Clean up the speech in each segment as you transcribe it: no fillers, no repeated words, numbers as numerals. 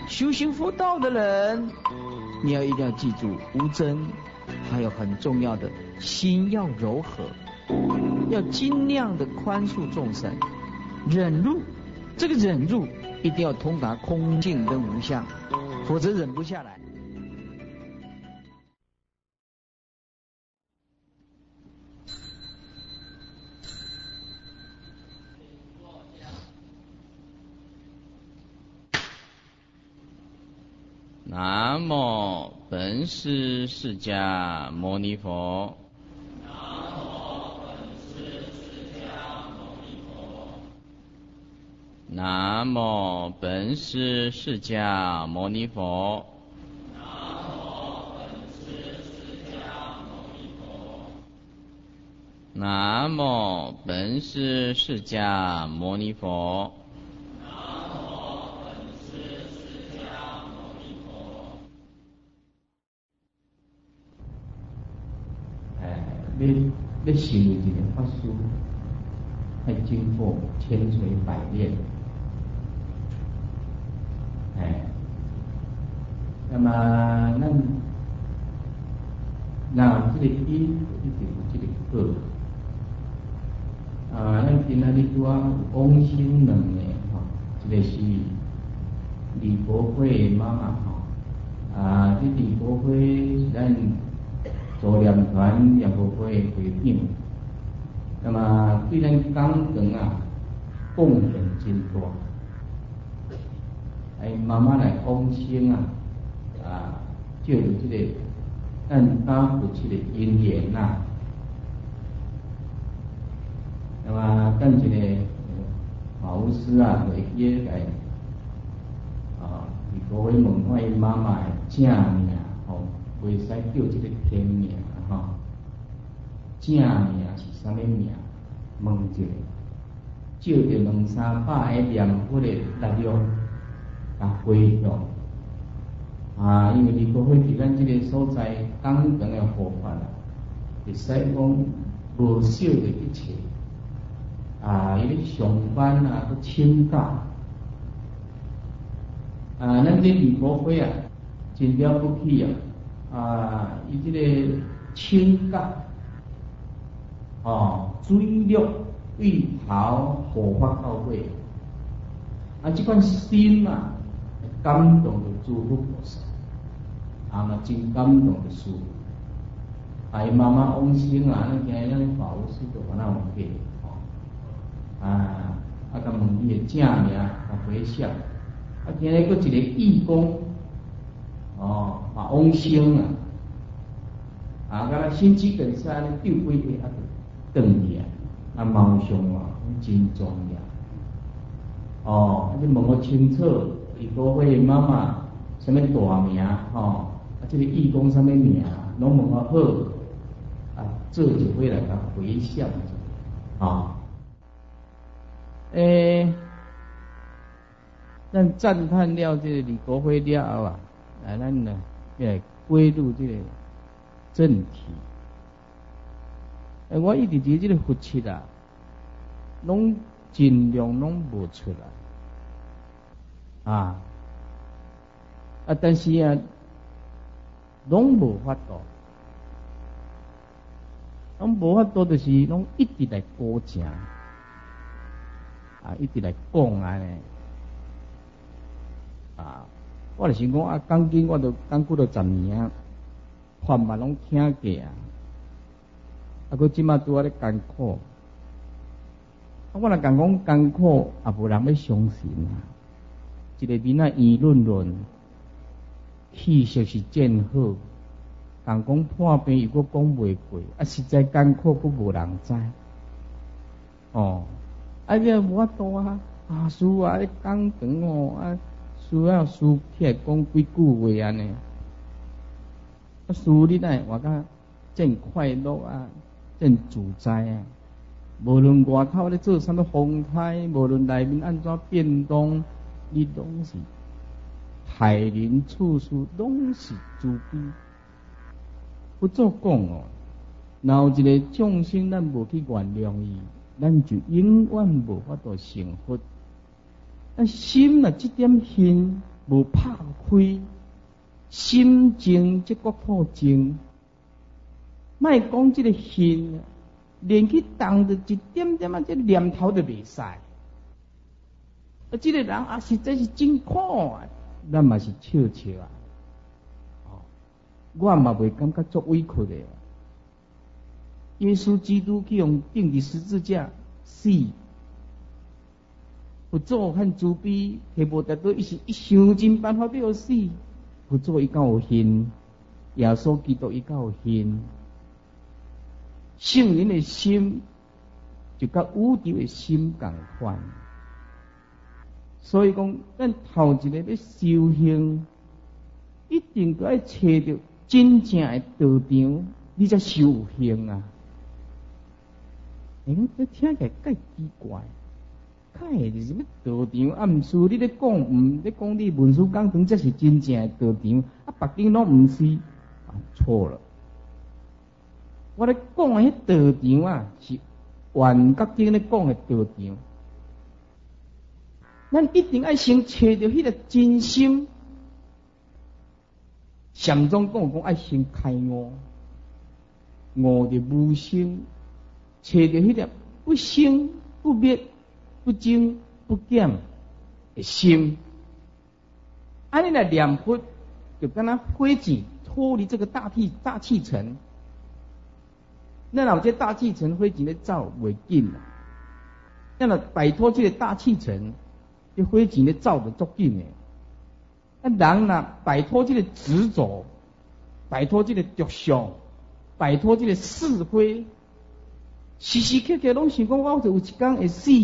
修行佛道的人，你一定要记住无争，还有很重要的心要柔和，要尽量的宽恕众生，忍辱。这个忍辱一定要通达空性跟无相，否则忍不下来。 南无本师释迦牟尼佛。南无本师释迦牟尼佛。南无本师释迦牟尼佛。 要成为一个法师，要经过千锤百炼。那么咱这个因一定有这个果。咱今仔日拄啊往生两个一个是李国辉妈妈这李国辉是咱助念团念佛会的会长，那么对咱工程贡献真大。慢慢来往生借着这个咱家父亲的因缘那么咱这个法务师会也来李国辉问我伊妈妈的正名袂使叫这个天名正名是啥物名？问一下，照着200-300个念佛的力量，回向因为李国辉伫咱这个所在工程的护法会使讲无少的一切伊咧上班佮请假咱这李国辉真了不起伊这个请假水陆对头护法到尾这款心感动的诸佛菩萨嘛真感动的事伊妈妈往生咱今日咱法务师就把那有给甲问伊的正名回向今日佫一个义工往生甲咱心肌梗塞丢几个转去毛上真重要你问我清楚李国辉妈妈什么大名这个义工什么名拢问我好做一回来甲回向咱赞叹了这个李国辉了后咱呢来归入这个正题。我一直伫这个佛七拢尽量拢无出来但是拢无法度，就是拢一直来高正一直来讲安尼我就想讲讲紧我都讲几多10年法嘛拢听过佮即马拄咧艰苦我若讲艰苦无人要相信一个囡仔议论气色是真好讲破病伊佫讲袂过实在艰苦佫无人知这无法度师你讲长师师起来讲几句话安尼师你哪会活甲真快乐真自在无论外口咧做啥物风台，无论内面安怎变动，你拢是害人处事，拢是慈悲。不做讲若有一个众生咱无去原谅伊，咱就永远无法度成佛。心即点恨无拍开，心静则国土静。莫讲这个心，连去动着一点点这念头都袂使。这个人啊，实在是真苦啊！咱嘛是笑笑啊，我嘛袂感觉足委屈的。耶稣基督去用钉伫十字架死，佛祖和慈悲提无达到，伊是一想尽办法要死。佛祖伊敢有恨，耶稣基督伊敢有恨。圣人的心就甲宇宙的心共款。所以讲，咱头一个要修行，一定要找到真正的道场，你才修行啊！这听起来介奇怪，是什么道场？啊，毋是你咧讲，咧讲你文殊讲堂，这是真正的道场，啊，别顶拢毋是，错了。我咧讲的迄道场啊，是原觉经咧讲的道场。咱一定要先找到迄个真心。禅宗讲爱先开悟，悟着无生，找到迄个不生不灭、不增不减的心。安尼来念佛，就跟他火箭脱离这个大气层。那有这大气层火箭咧走袂紧啦，那么摆脱这个大气层。这火箭咧走得足紧诶，人若摆脱这个执着，摆脱这个着相，摆脱这个是非，时时刻刻拢想讲我有一天会死，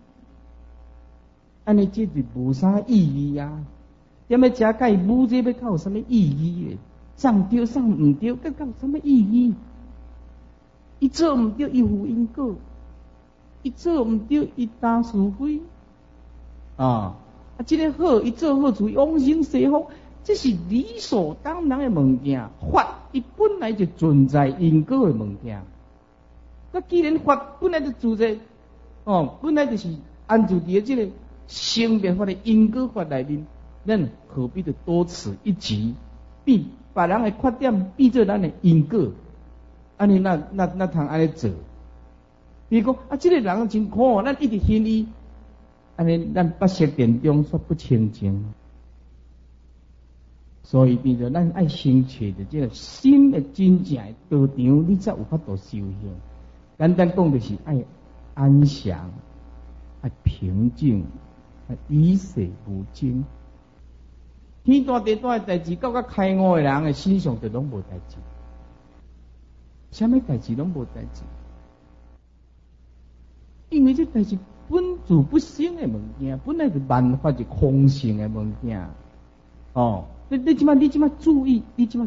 安尼这就无啥意义啊！踮咧遮甲伊武这要较有啥物意义咧？上对上毋对，甲有啥物意义？伊做毋对，伊负因果；伊做毋对，伊担是非。这个好，伊做好处往生西方，这是理所当然的物件。法伊本来就存在因果的物件。那既然法本来就存在，本来就是安住伫这个生灭法的因果法内面，咱何必得多此一举，比别人的缺点比做咱的因果？安尼那通安尼做？比如讲这个人真苦，咱一直恨伊。安尼，咱八识殿中说不清净，所以变做咱爱先找着这个心的真正的道场，你才有法度修行。简单讲就是爱安详、爱平静、爱与世无争。天大地大的代志，到开悟的人的身上就拢无代志，啥物代志拢无代志，因为这代志。本自不生的物件，本来就万法是空性的物件。你即马注意，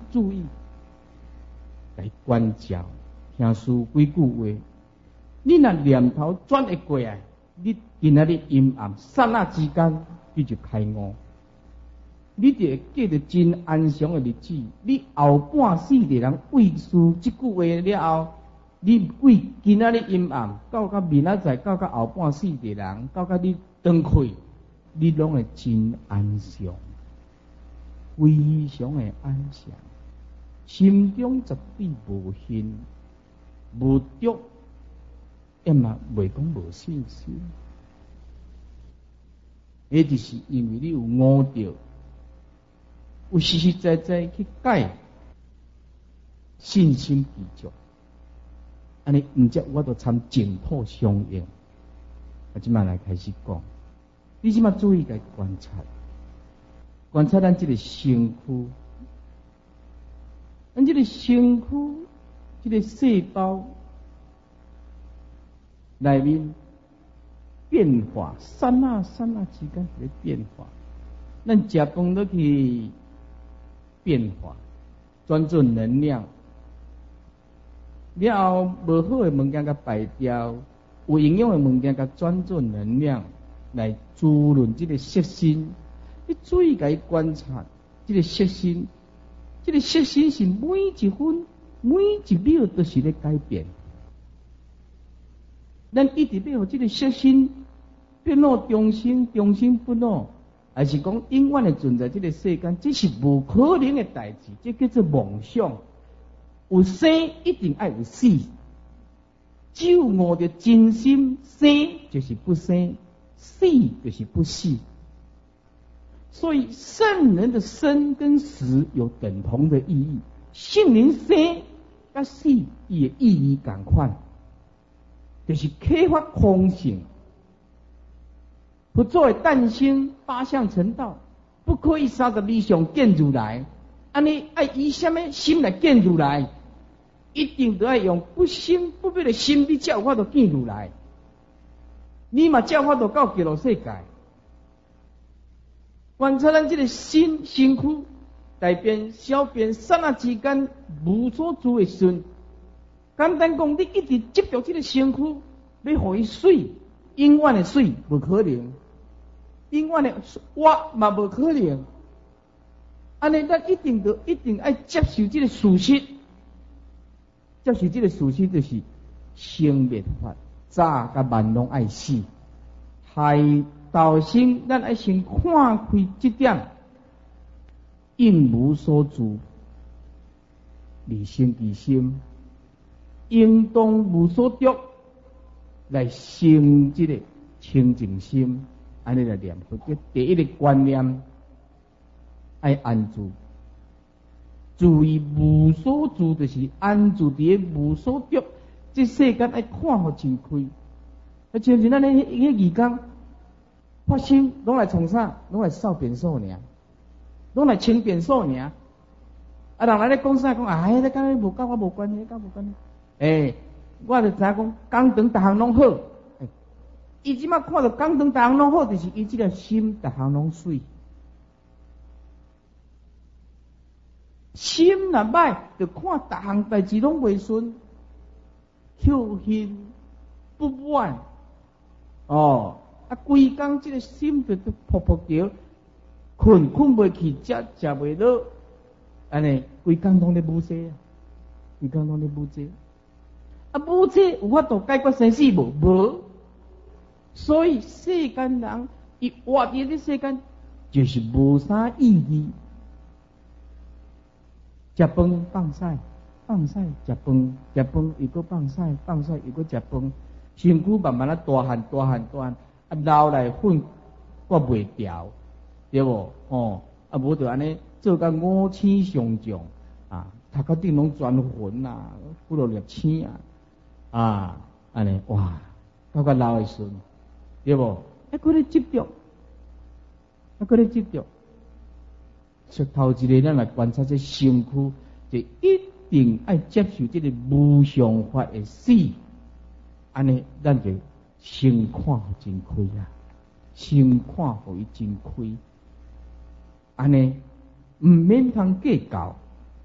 来观照，听书几句话。你若念头转会过来，你今仔日阴暗刹那之间，你就开悟。你就会过着真安详的日子。你后半世的人为书这句话了后。你为今仔日阴暗，到明仔载，到后半世的人，到你登开，你拢会真安详，非常的安详，心中绝对无恨、无着，也嘛袂讲无信心。那就是因为你有悟着，有实实在在去改，信心具足。安尼，毋则我都参净土相应。我即摆来开始讲，你即摆注意来观察咱这个身躯，咱这个身躯，这个细胞内面变化，刹那之间在变化。咱食饭落去变化，转做能量。了后，无好的物件甲排掉，有营养的物件甲转做能量来滋润这个色心。你注意来观察这个色心，这个色心是每一分每一秒都是在改变。咱一直要让这个色心变老中心不老， 还是讲永远的存在这个世间，这是无可能的代志，这叫做梦想。有生一定爱有死，只有我的真心，生就是不生，死就是不死。所以圣人的生跟死有等同的意义，圣人生跟死也意义同款，就是开发空性。佛祖的诞生八相成道，不可以32相见如来，安尼爱以什么心来见如来？一定都要用不生不灭的心去教法度见如来。你嘛教法度到极乐世界，观察咱这个心身躯大便小便刹那之间无所住的时阵，简单讲，你一直执着这个身躯，要互伊水，永远的水不可能，永远的活嘛不可能。安尼咱一定爱接受这个事实。接受这个事实就是生灭法，早甲晚拢爱死。害道生，咱爱先看开这点，应无所住，离生其心，应当无所得，来生这个清净心。安尼来念佛，这第一个观念爱安住。注意无所住，就是安住伫无所得。这世间爱看互真开。啊，像是咱迄义工发生，拢来从啥？拢来扫便所尔，拢来清便所尔。啊，人来咧讲啥？讲哎，你讲无跟我无关系，跟无关系。我就知影讲，工堂逐项拢好。伊即马看到工堂逐项拢好，就是伊即个心逐项拢水。心若歹，就看逐项代志拢袂顺，扣心不满。规工这个心就扑扑叫，困袂去，食袂落，安尼规工拢咧无济啊，规工拢咧无济。无济有法度解决生死无？无。所以世间人伊活伫这世间，就是无啥意义。食饭放屎，放屎食饭，食饭又搁放屎，放屎又搁食饭，身躯慢慢啊大汗，流来粉我袂掉，对无？无就安尼做甲5星上将头壳顶拢转魂骨头裂青安尼哇，到甲老的时阵，对无？搁咧执着，搁咧执着。说头一个，咱来观察这身躯，就一定爱接受这个无常法的死，安尼咱就先看互真开先看互伊真开，安尼唔免通计较。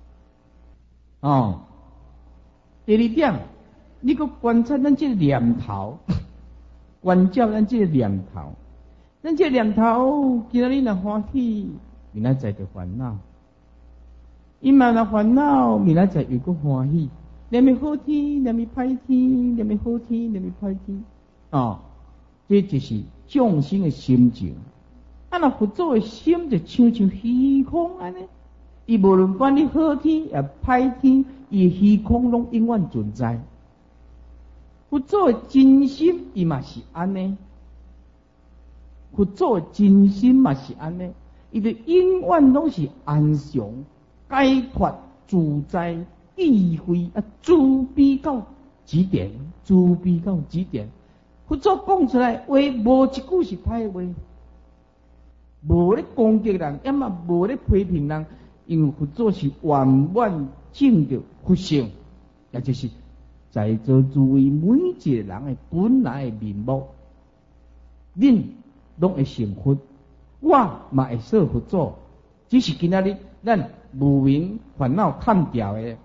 第二点，你搁观察咱这个念头，关照咱这个念头，咱这个念头，今仔日若欢喜。明仔载就烦恼，伊嘛若烦恼，明仔载又搁欢喜。念咪好天，念咪歹天，念咪好天，念咪歹天。这就是众生的心情。若佛祖的心就像虚空安尼，伊无论管你好天也歹天，伊虚空拢永远存在。佛祖的真心伊嘛是安尼，佛祖的真心嘛是安尼。伊就永远拢是安详、解脱、自在、智慧慈悲到极点，慈悲到极点。佛祖讲出来话，无一句是歹话，无咧攻击人，也嘛无咧批评人，因为佛祖是完完证着佛性，也就是在座诸位每一个人的本来的面目，恁拢会成佛。我嘛会说佛祖，只是今仔日咱无明烦恼砍掉的，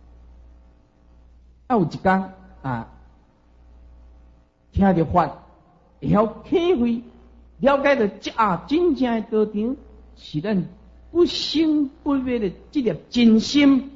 有一天听着法，会晓体会了解到真正的道场是咱不生不灭的这粒真心，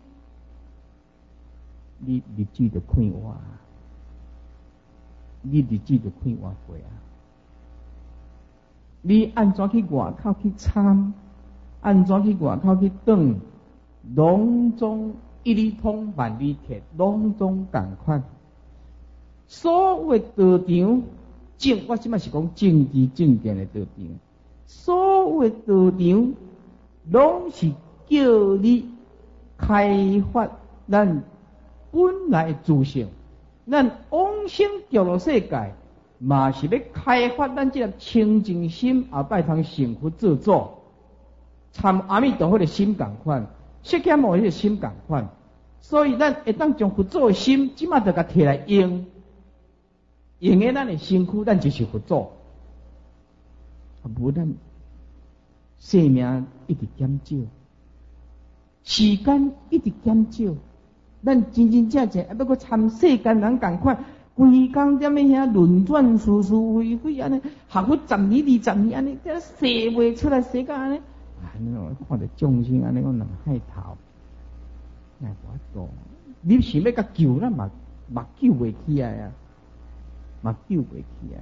你日子就看活，你日子就看活过你安怎去外口去参，安怎去外口去转，拢总一里通万里铁，拢总共款。所谓道场，我即摆是讲政治正见的道场。所谓道场，拢是叫你开发咱本来自性，咱往生极乐世界，嘛是要开发咱这个清净心，后摆通成佛做主，参阿弥陀佛的心共款，释迦牟尼的心共款，所以咱会当将佛祖的心，即马就甲摕来用，用诶咱的身躯，咱就是佛祖。无咱生命一直减少，时间一直减少，咱真真正正要搁参世间人共款，规工踮咧遐轮转是是非非安尼，学佛10年20年安尼，这写袂出来，写到安尼，看着众生安尼，我人害头，哎，我做，你想要甲救咱嘛救袂起来啊，嘛救袂起来。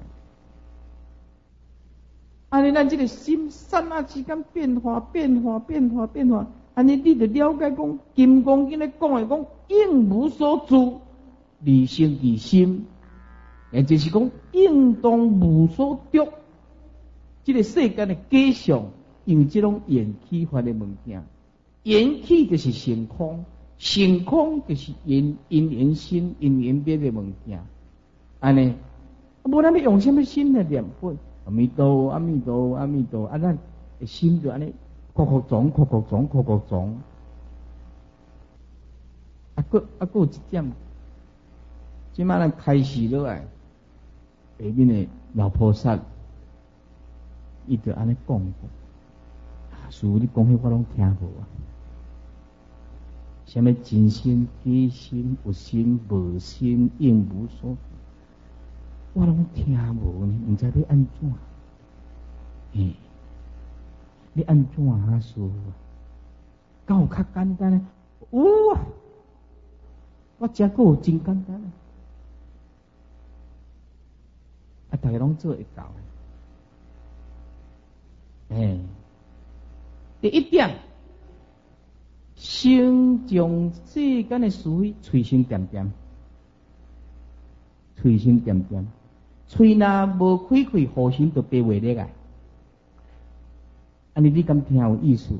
安尼，咱这个心刹那之间变化，安尼你就了解讲，金刚经咧讲的讲，应无所住，离生离心，也就是讲，应当无所得。这个世间的假象，用这种缘起法的物件，缘起就是成空，成空就是因缘心、因缘别的物件。安尼，无咱要用什么心来念佛？阿弥陀，阿弥陀，阿弥陀，咱心就安尼，扩总，还有一点，即摆咱开始落来，下面的老菩萨，伊就安尼讲过，师父你讲迄我拢听无啊。什么真心、假心、有心、无心、应无所。我拢听无呢，唔知要安怎？你安怎啊？师父，够较简单呢？有啊，我遮个有真简单啊！大家拢做会到。第一点，先将世间的事非随身点点，随身点点。喙若无开开，好心就白话咧个。安尼你敢听有意思？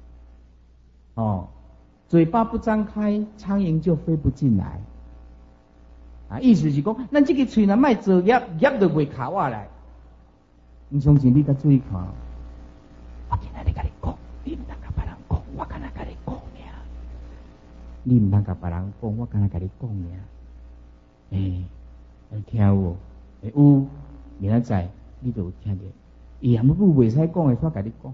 嘴巴不张开，苍蝇就飞不进来。意思是讲，咱这个喙若卖做业，业就袂卡我来。你相信你甲注意看，我今仔日甲你讲，你唔通甲别人讲，我敢若甲你讲尔。你唔通甲别人讲，我敢若甲你讲尔。听有？有，明仔载你就有听着。伊也不袂使讲的，煞甲你讲。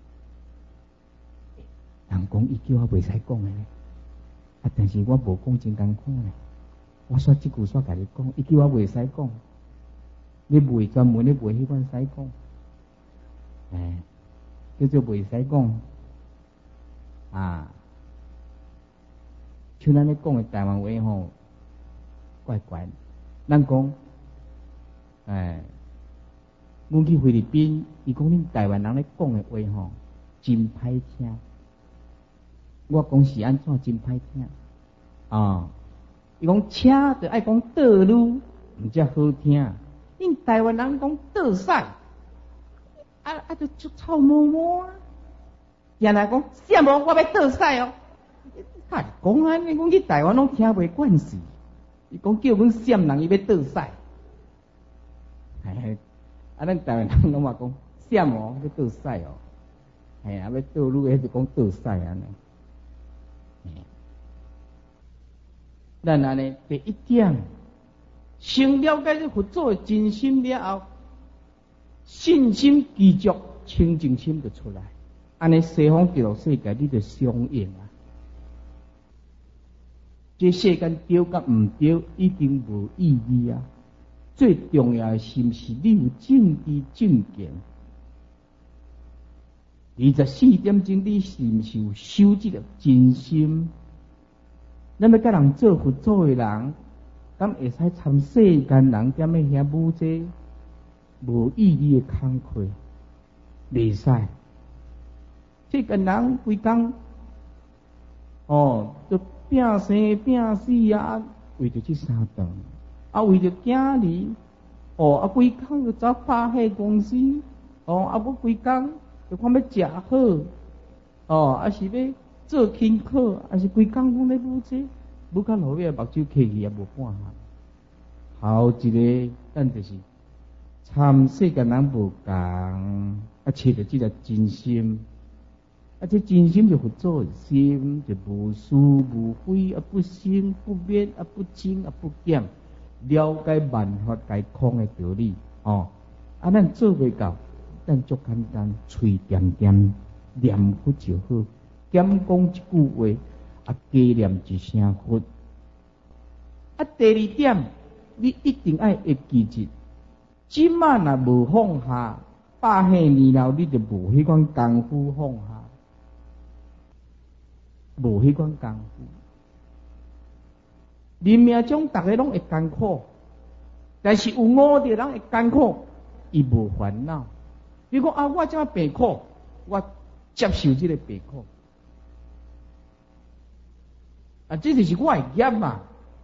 人讲伊叫我袂使讲的呢，但是我无讲真艰苦呢。我煞即句煞甲你讲，伊叫我袂使讲。你袂专门，你袂迄款使讲，叫做袂使讲。像咱咧讲的台湾话吼，怪怪。咱讲。阮去菲律宾，伊讲恁台湾人咧讲的话吼，真歹听。我讲是安怎真歹听？伊讲车就爱讲道路，毋则好听。恁台湾人讲道驶，就臭摸摸。原来讲什么？我要道驶哦。讲安尼，讲去台湾拢听袂惯势。伊讲叫阮闪人，伊要道驶。咱台湾人拢话讲闪哦，要倒驶哦，要倒路，迄就讲倒驶安尼。咱安尼第一点，先了解这佛祖的真心了后，信心具足，清净心就出来。安尼西方极乐世界你就相应啊。这世间对甲唔对，已经无意义啊。最重要的是，不是你有正知正见？24点钟，你是不是有修这个真心？咱要甲人做佛祖的人，敢会使参世间人踮咧遐舞这无意义的工课？ 袂使。这个人规工就拼生拼死啊，为着这三顿，为着囝儿，规工就走拍迄公司，要规工就看要食好，是要做轻课，是规工拢咧补这，补到落尾目睭起去也无半项。后一个咱就是参世间人无共，找着这个真心。这真心就佛祖的心，就无是无非，不生不灭，不增不减，了解万法皆空的道理。咱做袂到，咱足简单，嘴点点念佛就好，减讲一句话，加念一声佛。第二点，你一定要会记住，今晚若无放下，100岁年后你就无迄款功夫放下。无迄款功夫，人命中大家拢会艰苦，但是有悟着人会艰苦，伊无烦恼。比如讲我这么病苦，我接受这个病苦，这就是我的业嘛。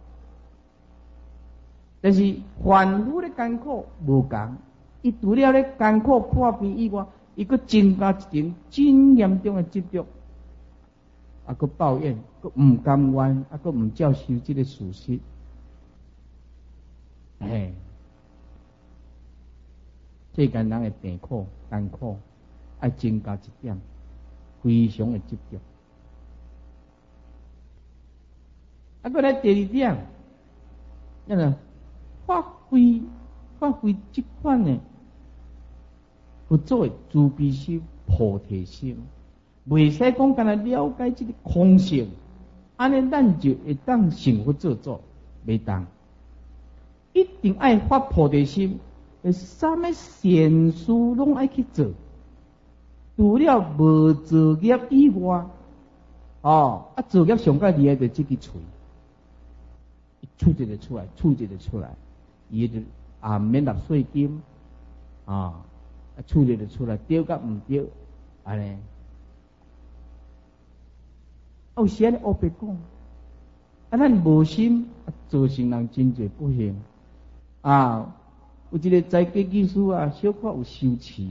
但是凡夫的艰苦无共，伊除了咧艰苦破病以外，伊佫增加一层真严重的执着。佫抱怨，佫唔甘愿，佫唔接受这个事实。世间人的病苦、艰苦，要增加一点，非常的执着。佫来第二点，发挥这款的佛祖的慈悲心、菩提心。袂使讲干那了解这个空性，安尼咱就会当成佛做主，袂当。一定爱发菩提心，啥物善事拢爱去做，除了无作业以外，作业上介厉害就这个嘴，出一个出来，伊就免纳税金，出一个出来，对甲唔对，安尼。有时安尼黑白讲，咱无心，造成人真侪不幸。有一个在家技师小可有修持，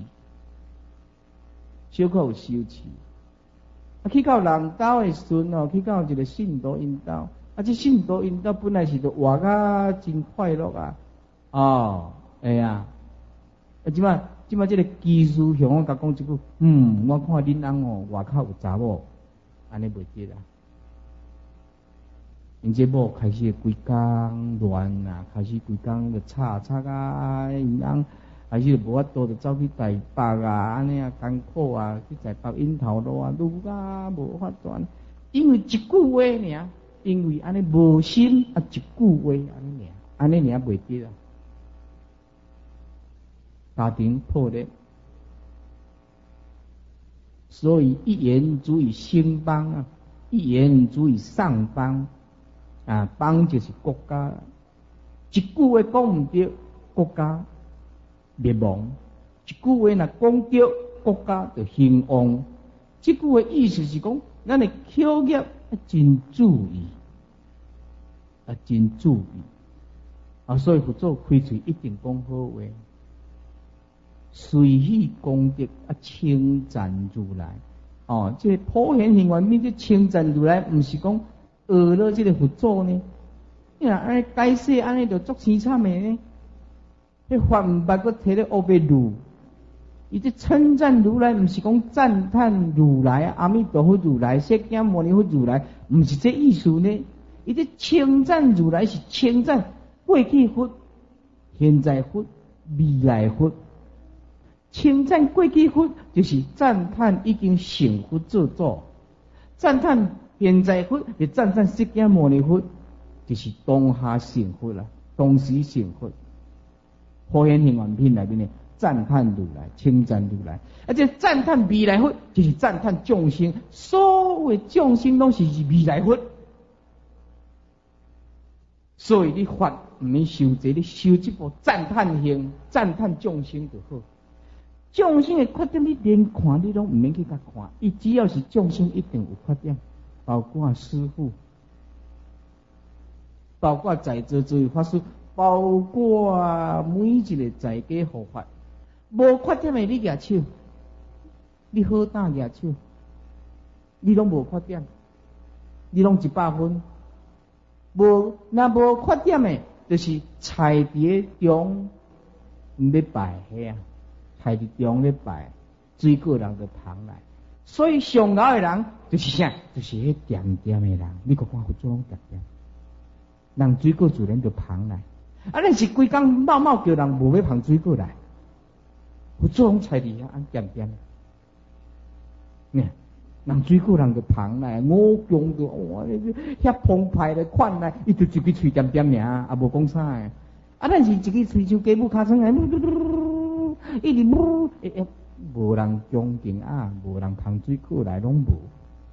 去到人家的时阵去到一个信徒因家，这信徒因家本来是就活啊真快乐即摆这个技师向我甲讲一句，我看恁翁外口有查某。安尼袂得啦，因这某开始规工乱开始规工就吵因翁开始无法度就走去台北安尼艰苦去台北引头路愈无法度，因为一句话尔，因为安尼无心一句话安尼袂得啦，家庭破裂。所以一言足以兴邦一言足以上邦邦就是国家，一句话讲唔对，国家灭亡；一句话若讲对，国家就兴旺。这句话意思是讲，咱的口业真注意，真注意所以佛祖开嘴一定讲好话。随喜功德称赞如来这个普贤行愿面这称赞如来，不是讲学了这个佛祖呢。你若安尼解释安尼就足凄惨的呢。迄法唔捌佫摕咧黑白如，伊这称赞如来，不是讲赞叹如来阿弥陀佛如来、释迦牟尼佛如来，不是这意思呢。伊这称赞如来是称赞过去佛、现在佛、未来佛。称赞过去佛就是赞叹已经成佛做主，赞叹现在佛是赞叹释迦牟尼佛，就是当下成佛啦，当时成佛。普贤行愿品内面呢，赞叹如来，称赞如来，而且赞叹未来佛就是赞叹众生，所有众生都是未来佛。所以你法唔免修这，你修这部赞叹行，赞叹众生就好。 众生的缺点，你连看你拢唔免去甲看，伊只要是众生，一定有缺点，包括师父，包括在座诸位法师，包括每一个在家护法，无缺点的你举手，你好胆举手，你拢无缺点，你拢100分，无那无缺点的，就是菜伫中唔要摆遐。海伫中咧摆，水果人就旁来，所以上老的人就是啥，就是迄点点的人。你看看佛祖拢点点，人水果自然就旁来。啊，恁是规工冒冒叫人无要旁水果来，佛祖拢猜伫遐按点点。人水果人就旁来，五强就哇，遐澎湃的款来，伊就一支喙点点尔，也无讲啥诶。啊，咱是一支喙像鸡母尻川来。一直无人恭敬啊，无人捧水果来拢无。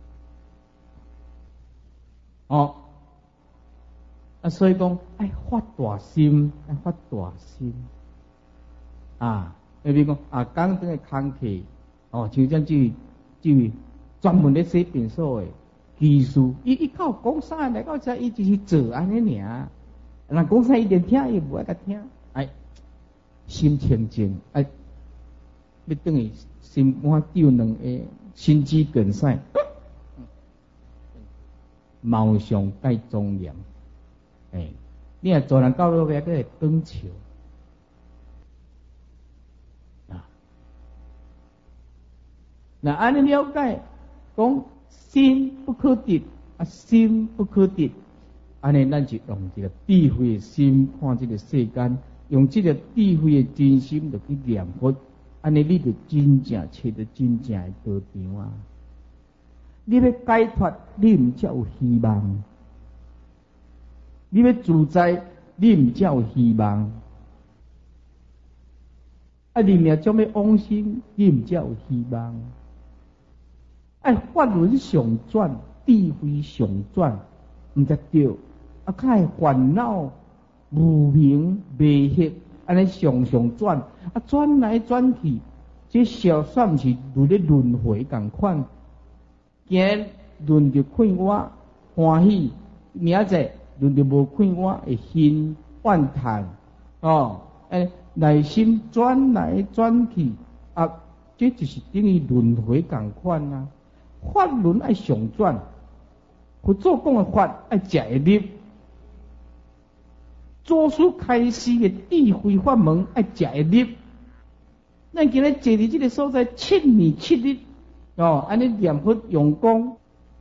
所以讲爱发大心，爱发大心啊！比如讲讲这个空气像这位专门咧写便所的技术，伊靠讲啥来到这，伊就是做安尼尔。人讲啥伊连听伊无爱甲听，心清净，要等于心肝丢两下，心肌梗塞，貌相介庄严。你若做人到落尾，佮长笑那安尼了解，讲心不可得，心不可得。安尼，咱就用这个智慧的心看这个世间，用这个智慧的真心就去念佛。安尼，你就真正找到真正的道场啊！你要解脱，你唔才有希望；你要自在，你唔才有希望。你命将要往生，你唔才有希望。法轮上转，智慧上转，唔才对。较烦恼无明未hết，安尼上转，转来转去，这小算是如咧轮回共款。今日轮着快活欢喜，明仔轮着无快活会心怨叹内心转来转去这就是等于轮回共款啊。法轮爱上转，佛祖讲的法爱食会入。做出开示的智慧法门爱食会入。咱今日坐伫这个所在7年7日安尼念佛用功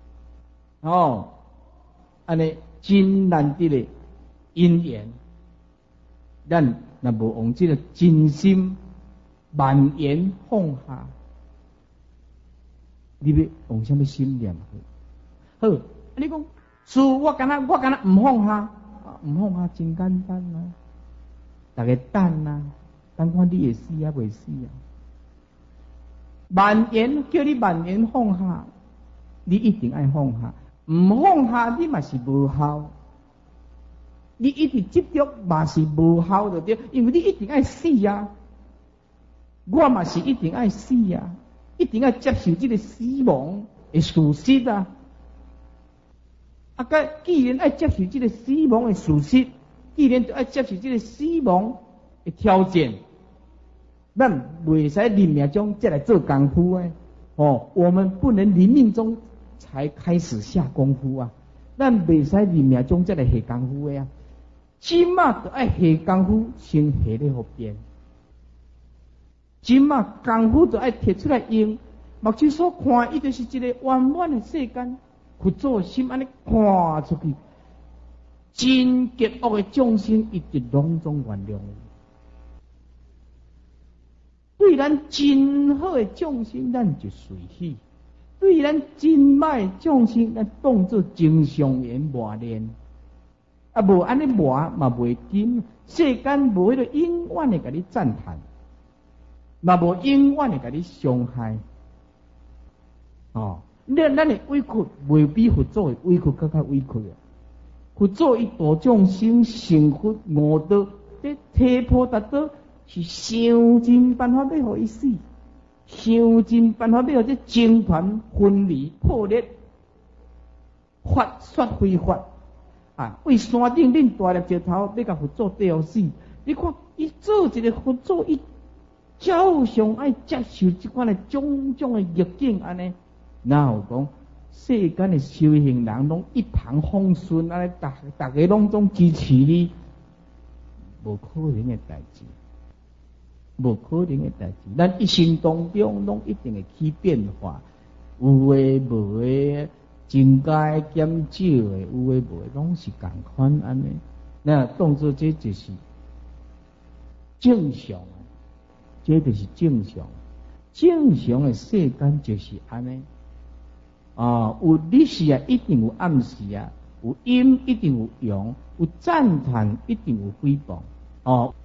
安尼真难得的因缘。咱若无用这个真心万缘放下，你要用什么心念？好，你讲师父，我敢若唔放下。唔放下真简单啊！大家等啊，等看你会死啊，未死啊？万缘叫你万缘放下，你一定爱放下。唔放下，你嘛是无效。你一直执着嘛是无效的对，因为你一定爱死啊！我嘛是一定爱死啊！一定要接受这个死亡的事实啊！既然爱接受这个死亡的事实，既然就爱接受这个死亡的条件，咱袂使临命中再来做功夫我们不能临命中才开始下功夫啊！咱袂使临命中再来下功夫的啊！今嘛就爱下功夫，先下咧后边。今嘛功夫就爱摕出来用，目睭所看，伊就是一个圆满的世间。佛祖心安尼看出去，真极恶的众生，一直拢总原谅。对咱真好的众生，咱就随喜；对咱真歹的众生，咱当作正常缘磨练。无安尼磨嘛袂紧，世间无迄个永远的甲你赞叹，嘛无永远的甲你伤害。咱的委屈未比佛祖的委屈更加委屈啊！佛祖伊度众生成佛悟道，这提婆达多是想尽办法要互伊死，想尽办法要互这政团分离破裂，法说非法啊！为山顶恁大粒石头要甲佛祖吊死，你看伊做一个佛祖，伊照常爱接受这款的种种的逆境安尼，哪有讲世间的修行人拢一帆风顺安尼，大家拢总支持你，无可能的代志，无可能的代志。咱一生当中拢一定会起变化，有诶无诶，增加减少诶，有诶无诶，拢是共款安尼。那当作这就是正常。这就是正常，正常的世间就是安尼啊。有日时啊，一定有暗时啊；有阴一定有阳；有赞叹一定有诽谤。哦，